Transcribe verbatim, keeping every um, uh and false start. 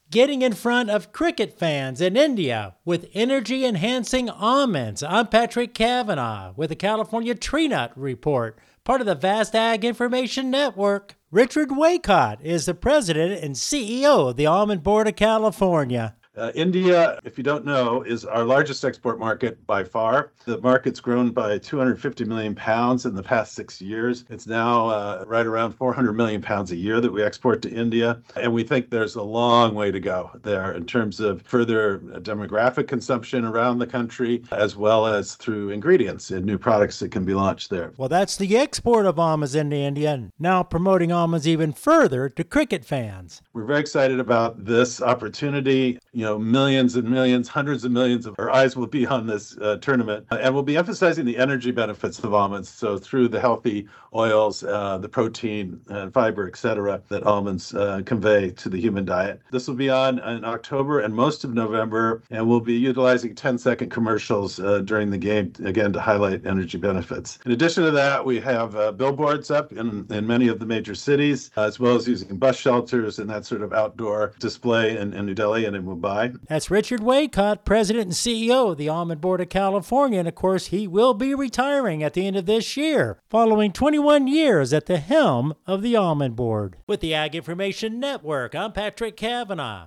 Getting in front of cricket fans in India with energy-enhancing almonds. I'm Patrick Cavanaugh with the California Tree Nut Report, part of the Vast Ag Information Network. Richard Waycott is the president and C E O of the Almond Board of California. Uh, India, if you don't know, is our largest export market by far. The market's grown by two hundred fifty million pounds in the past six years. It's now uh, right around four hundred million pounds a year that we export to India. And we think there's a long way to go there in terms of further demographic consumption around the country, as well as through ingredients and new products that can be launched there. Well, that's the export of almonds into India, now promoting almonds even further to cricket fans. We're very excited about this opportunity. You know, millions and millions, hundreds of millions of our eyes will be on this uh, tournament. And we'll be emphasizing the energy benefits of almonds. So through the healthy oils, uh, the protein and fiber, et cetera, that almonds uh, convey to the human diet. This will be on in October and most of November, and we'll be utilizing ten-second commercials uh, during the game, again, to highlight energy benefits. In addition to that, we have uh, billboards up in, in many of the major cities, uh, as well as using bus shelters and that sort of outdoor display in, in New Delhi and in Mumbai. That's Richard Waycott, president and C E O of the Almond Board of California, and of course he will be retiring at the end of this year, following twenty-one years at the helm of the Almond Board. With the Ag Information Network, I'm Patrick Cavanaugh.